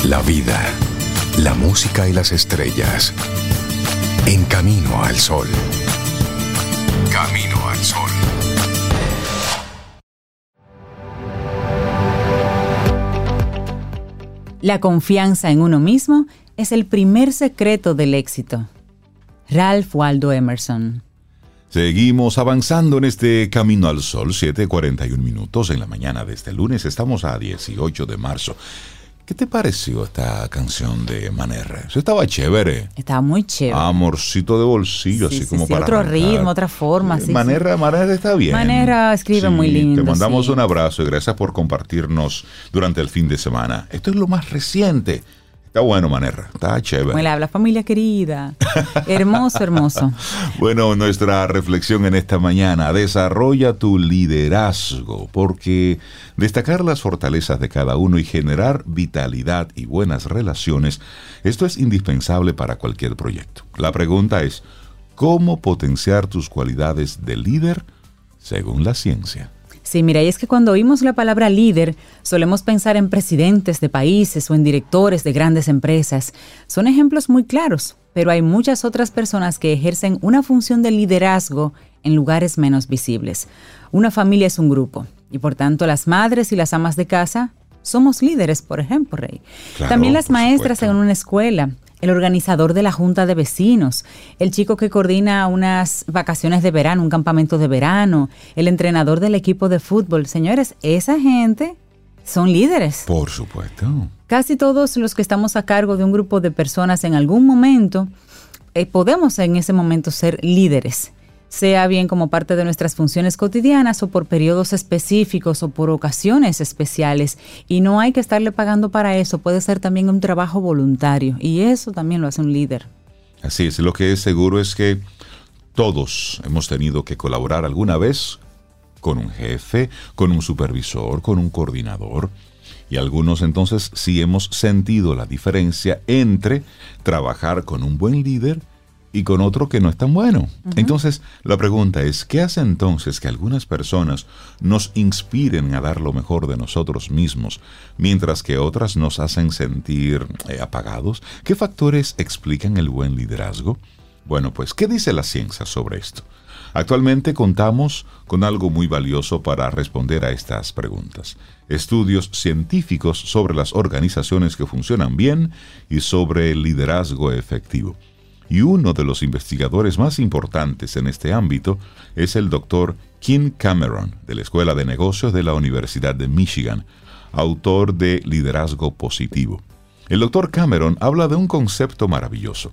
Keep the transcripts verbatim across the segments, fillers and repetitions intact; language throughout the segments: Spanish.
La vida, la música y las estrellas. En Camino al Sol. Camino al Sol. La confianza en uno mismo es el primer secreto del éxito. Ralph Waldo Emerson. Seguimos avanzando en este Camino al Sol, siete cuarenta y un minutos en la mañana de este lunes. Estamos a dieciocho de marzo. ¿Qué te pareció esta canción de Manera? Eso estaba chévere. Estaba muy chévere. Amorcito de bolsillo, sí, así sí, como sí, para otro arrancar. ritmo, otra forma. Sí, Manera, sí. Manera está bien. Manera escribe sí, muy lindo. Te mandamos sí. un abrazo y gracias por compartirnos durante el fin de semana. Esto es lo más reciente. Está bueno, Manera, está chévere. Bueno, habla familia querida. Hermoso, hermoso. Bueno, nuestra reflexión en esta mañana: desarrolla tu liderazgo, porque destacar las fortalezas de cada uno y generar vitalidad y buenas relaciones, esto es indispensable para cualquier proyecto. La pregunta es, ¿cómo potenciar tus cualidades de líder según la ciencia? Sí, mira, y es que cuando oímos la palabra líder, solemos pensar en presidentes de países o en directores de grandes empresas. Son ejemplos muy claros, pero hay muchas otras personas que ejercen una función de liderazgo en lugares menos visibles. Una familia es un grupo, y por tanto las madres y las amas de casa somos líderes, por ejemplo, Rey. Claro, También las maestras supuesto. en una escuela, el organizador de la junta de vecinos, el chico que coordina unas vacaciones de verano, un campamento de verano, el entrenador del equipo de fútbol. Señores, esa gente son líderes. Por supuesto. Casi todos los que estamos a cargo de un grupo de personas en algún momento, eh, podemos en ese momento ser líderes, sea bien como parte de nuestras funciones cotidianas o por periodos específicos o por ocasiones especiales. Y no hay que estarle pagando para eso, puede ser también un trabajo voluntario y eso también lo hace un líder. Así es, lo que es seguro es que todos hemos tenido que colaborar alguna vez con un jefe, con un supervisor, con un coordinador. Y algunos entonces sí hemos sentido la diferencia entre trabajar con un buen líder y con otro que no es tan bueno. Uh-huh. Entonces, la pregunta es, ¿qué hace entonces que algunas personas nos inspiren a dar lo mejor de nosotros mismos, mientras que otras nos hacen sentir eh, apagados? ¿Qué factores explican el buen liderazgo? Bueno, pues, ¿qué dice la ciencia sobre esto? Actualmente contamos con algo muy valioso para responder a estas preguntas. Estudios científicos sobre las organizaciones que funcionan bien y sobre el liderazgo efectivo. Y uno de los investigadores más importantes en este ámbito es el doctor Kim Cameron, de la Escuela de Negocios de la Universidad de Michigan, autor de Liderazgo Positivo. El doctor Cameron habla de un concepto maravilloso: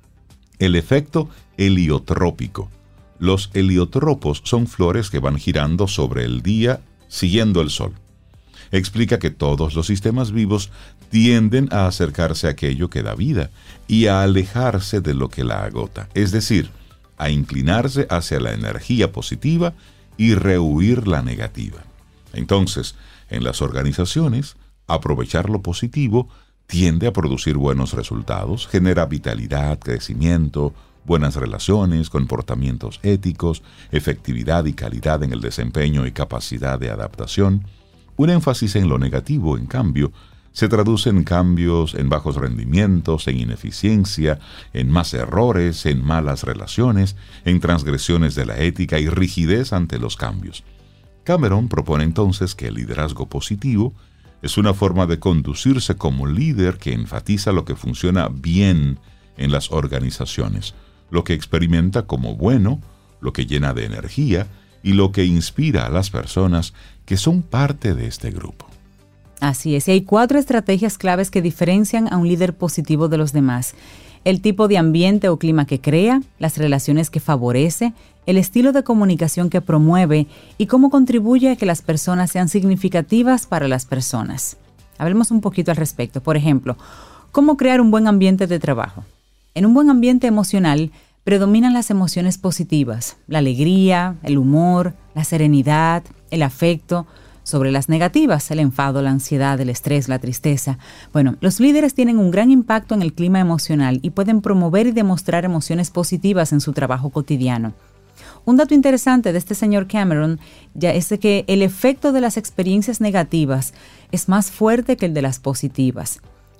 el efecto heliotrópico. Los heliotropos son flores que van girando sobre el día siguiendo el sol. Explica que todos los sistemas vivos tienden a acercarse a aquello que da vida y a alejarse de lo que la agota, es decir, a inclinarse hacia la energía positiva y rehuir la negativa. Entonces, en las organizaciones, aprovechar lo positivo tiende a producir buenos resultados, genera vitalidad, crecimiento, buenas relaciones, comportamientos éticos, efectividad y calidad en el desempeño y capacidad de adaptación. Un énfasis en lo negativo, en cambio, se traduce en cambios, en bajos rendimientos, en ineficiencia, en más errores, en malas relaciones, en transgresiones de la ética y rigidez ante los cambios. Cameron propone entonces que el liderazgo positivo es una forma de conducirse como líder que enfatiza lo que funciona bien en las organizaciones, lo que experimenta como bueno, lo que llena de energía y lo que inspira a las personas que son parte de este grupo. Así es, y hay cuatro estrategias claves que diferencian a un líder positivo de los demás: el tipo de ambiente o clima que crea, las relaciones que favorece, el estilo de comunicación que promueve y cómo contribuye a que las personas sean significativas para las personas. Hablemos un poquito al respecto. Por ejemplo, ¿cómo crear un buen ambiente de trabajo? En un buen ambiente emocional predominan las emociones positivas, la alegría, el humor, la serenidad, el afecto. Sobre las negativas, el enfado, la ansiedad, el estrés, la tristeza. Bueno, los líderes tienen un gran impacto en el clima emocional y pueden promover y demostrar emociones positivas en su trabajo cotidiano. Un dato interesante de este señor Cameron ya es que el efecto de las experiencias negativas es más fuerte que el de las positivas.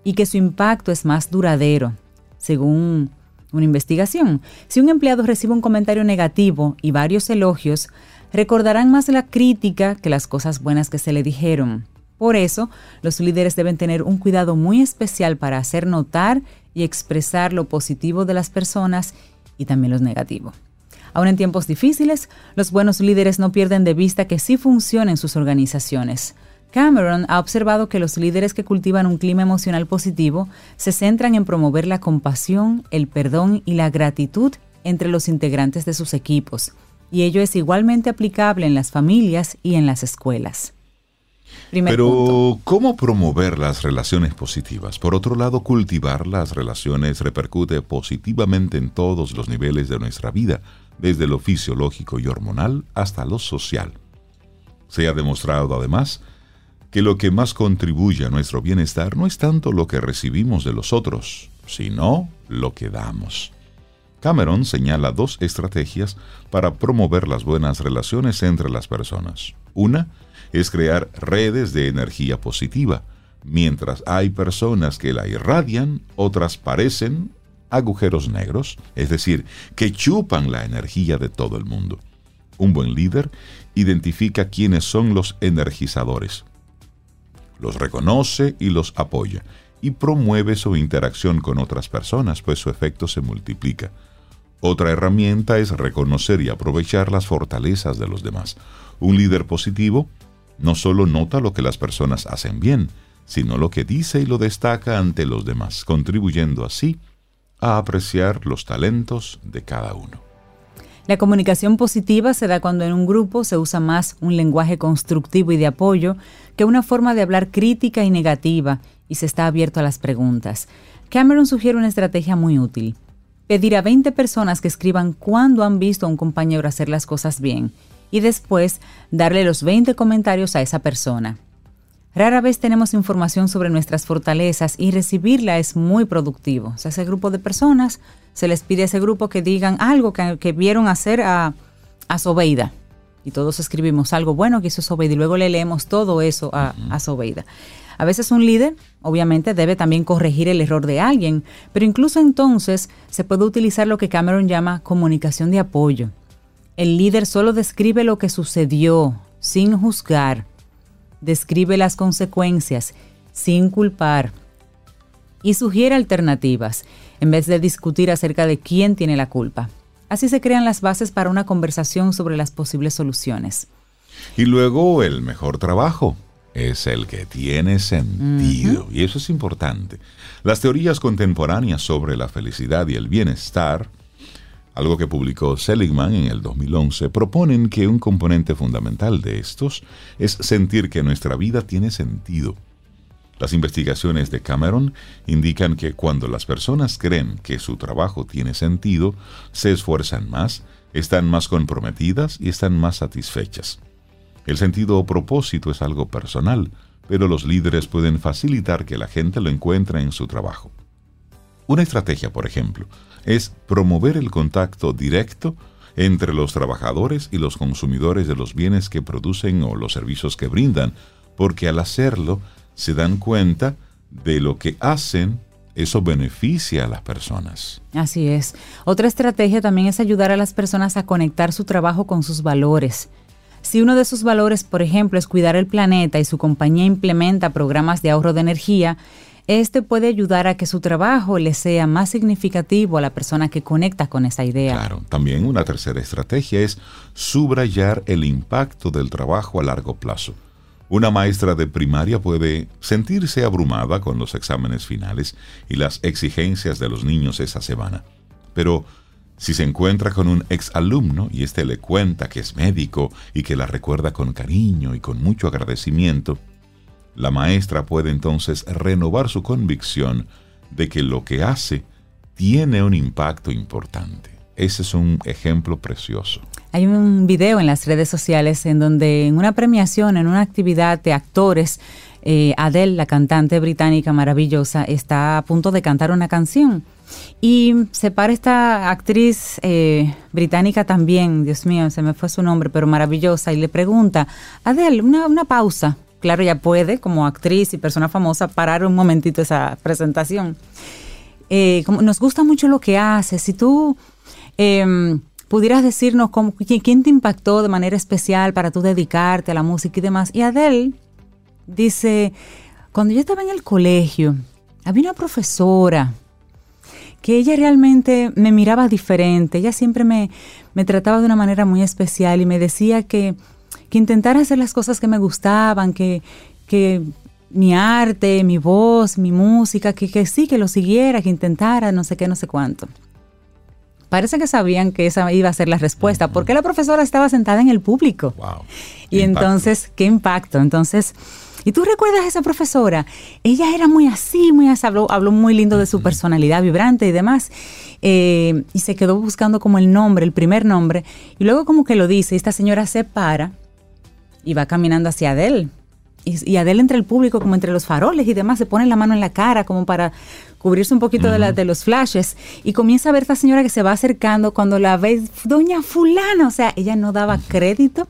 y que su impacto es más duradero. Según una investigación, si un empleado recibe un comentario negativo y varios elogios, recordarán más la crítica que las cosas buenas que se le dijeron. Por eso, los líderes deben tener un cuidado muy especial para hacer notar y expresar lo positivo de las personas y también los negativos. Aún en tiempos difíciles, los buenos líderes no pierden de vista que sí funcionan sus organizaciones. Cameron ha observado que los líderes que cultivan un clima emocional positivo se centran en promover la compasión, el perdón y la gratitud entre los integrantes de sus equipos, y ello es igualmente aplicable en las familias y en las escuelas. Primer Pero, punto. ¿cómo promover las relaciones positivas? Por otro lado, cultivar las relaciones repercute positivamente en todos los niveles de nuestra vida, desde lo fisiológico y hormonal hasta lo social. Se ha demostrado, además, que lo que más contribuye a nuestro bienestar no es tanto lo que recibimos de los otros, sino lo que damos. Cameron señala dos estrategias para promover las buenas relaciones entre las personas. Una es crear redes de energía positiva. Mientras hay personas que la irradian, otras parecen agujeros negros, es decir, que chupan la energía de todo el mundo. Un buen líder identifica quiénes son los energizadores, los reconoce y los apoya, y promueve su interacción con otras personas, pues su efecto se multiplica. Otra herramienta es reconocer y aprovechar las fortalezas de los demás. Un líder positivo no solo nota lo que las personas hacen bien, sino lo que dice y lo destaca ante los demás, contribuyendo así a apreciar los talentos de cada uno. La comunicación positiva se da cuando en un grupo se usa más un lenguaje constructivo y de apoyo que una forma de hablar crítica y negativa, y se está abierto a las preguntas. Cameron sugiere una estrategia muy útil: pedir a veinte personas que escriban cuándo han visto a un compañero hacer las cosas bien, y después darle los veinte comentarios a esa persona. Rara vez tenemos información sobre nuestras fortalezas y recibirla es muy productivo. O sea, ese grupo de personas, se les pide a ese grupo que digan algo que, que vieron hacer a, a Sobeida. Y todos escribimos algo bueno que hizo Sobeida y luego le leemos todo eso a, a Sobeida. A veces un líder, obviamente, debe también corregir el error de alguien, pero incluso entonces se puede utilizar lo que Cameron llama comunicación de apoyo. El líder solo describe lo que sucedió, sin juzgar. Describe las consecuencias, sin culpar. Y sugiere alternativas, en vez de discutir acerca de quién tiene la culpa. Así se crean las bases para una conversación sobre las posibles soluciones. Y luego, el mejor trabajo es el que tiene sentido. Uh-huh. Y eso es importante. Las teorías contemporáneas sobre la felicidad y el bienestar, algo que publicó Seligman en el dos mil once, proponen que un componente fundamental de estos es sentir que nuestra vida tiene sentido. Las investigaciones de Cameron indican que cuando las personas creen que su trabajo tiene sentido, se esfuerzan más, están más comprometidas y están más satisfechas. El sentido o propósito es algo personal, pero los líderes pueden facilitar que la gente lo encuentre en su trabajo. Una estrategia, por ejemplo, es promover el contacto directo entre los trabajadores y los consumidores de los bienes que producen o los servicios que brindan, porque al hacerlo se dan cuenta de lo que hacen, eso beneficia a las personas. Así es. Otra estrategia también es ayudar a las personas a conectar su trabajo con sus valores. Si uno de sus valores, por ejemplo, es cuidar el planeta y su compañía implementa programas de ahorro de energía, este puede ayudar a que su trabajo le sea más significativo a la persona que conecta con esa idea. Claro, también una tercera estrategia es subrayar el impacto del trabajo a largo plazo. Una maestra de primaria puede sentirse abrumada con los exámenes finales y las exigencias de los niños esa semana. Pero si se encuentra con un exalumno y éste le cuenta que es médico y que la recuerda con cariño y con mucho agradecimiento, la maestra puede entonces renovar su convicción de que lo que hace tiene un impacto importante. Ese es un ejemplo precioso. Hay un video en las redes sociales en donde en una premiación, en una actividad de actores, eh, Adele, la cantante británica maravillosa, está a punto de cantar una canción. Y se para esta actriz eh, británica también, Dios mío, se me fue su nombre, pero maravillosa, y le pregunta, Adele, una, una pausa. claro, ella puede, como actriz y persona famosa, parar un momentito esa presentación. Eh, como nos gusta mucho lo que haces. Si tú eh, pudieras decirnos cómo, quién te impactó de manera especial para tú dedicarte a la música y demás. Y Adele dice, cuando yo estaba en el colegio, había una profesora que ella realmente me miraba diferente. Ella siempre me, me trataba de una manera muy especial y me decía que, que intentara hacer las cosas que me gustaban, que... que mi arte, mi voz, mi música, que, que sí, que lo siguiera, que intentara, no sé qué, no sé cuánto. Parece que sabían que esa iba a ser la respuesta, uh-huh. porque la profesora estaba sentada en el público. Wow. Y impacto. Entonces, qué impacto. Entonces, ¿y tú recuerdas a esa profesora? Ella era muy así, muy así, habló, habló muy lindo de su uh-huh. personalidad vibrante y demás. Eh, y se quedó buscando como el nombre, el primer nombre. Y luego como que lo dice, y esta señora se para y va caminando hacia Adele. Y, y Adele entre el público, como entre los faroles y demás, se pone la mano en la cara como para cubrirse un poquito uh-huh. de, la, de los flashes. Y comienza a ver a esta señora que se va acercando cuando la ve, doña fulana. O sea, ella no daba crédito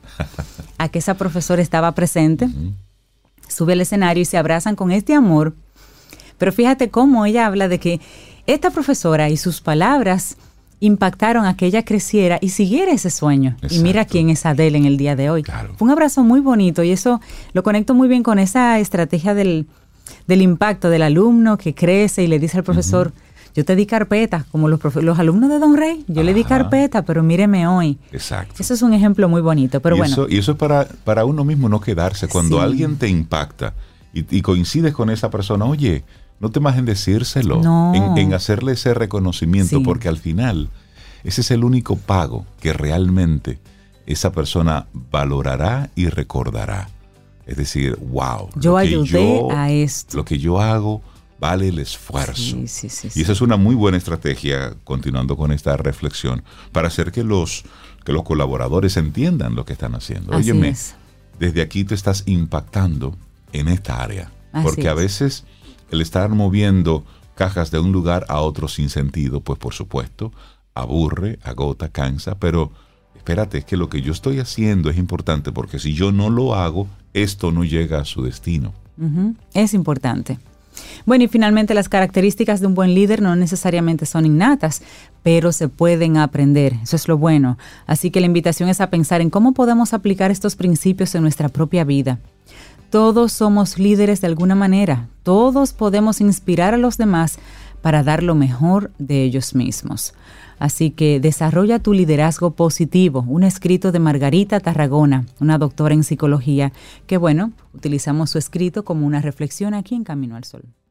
a que esa profesora estaba presente. Uh-huh. Sube al escenario y se abrazan con este amor. Pero fíjate cómo ella habla de que esta profesora y sus palabras impactaron a que ella creciera y siguiera ese sueño. Exacto. Y mira quién es Adele en el día de hoy. Claro. Fue un abrazo muy bonito y eso lo conecto muy bien con esa estrategia del, del impacto del alumno que crece y le dice al profesor, uh-huh. yo te di carpeta, como los, profe- los alumnos de Don Rey, yo Ajá. le di carpeta, pero míreme hoy. Exacto. Eso es un ejemplo muy bonito, pero y bueno. Eso, y eso es para, para uno mismo no quedarse. Cuando sí. alguien te impacta y, y coincides con esa persona, oye, no te más en decírselo, no. en, en hacerle ese reconocimiento, sí. porque al final ese es el único pago que realmente esa persona valorará y recordará. Es decir, wow, yo lo que ayudé yo, a esto. Lo que yo hago vale el esfuerzo. Sí, sí, sí, y sí. esa es una muy buena estrategia, continuando con esta reflexión, para hacer que los, que los colaboradores entiendan lo que están haciendo. Así Óyeme, es. desde aquí te estás impactando en esta área. Así porque es. a veces el estar moviendo cajas de un lugar a otro sin sentido, pues por supuesto, aburre, agota, cansa, pero espérate, es que lo que yo estoy haciendo es importante porque si yo no lo hago, esto no llega a su destino. Uh-huh. Es importante. Bueno, y finalmente las características de un buen líder no necesariamente son innatas, pero se pueden aprender. Eso es lo bueno. Así que la invitación es a pensar en cómo podemos aplicar estos principios en nuestra propia vida. Todos somos líderes de alguna manera. Todos podemos inspirar a los demás para dar lo mejor de ellos mismos. Así que desarrolla tu liderazgo positivo, un escrito de Margarita Tarragona, una doctora en psicología, que bueno, utilizamos su escrito como una reflexión aquí en Camino al Sol.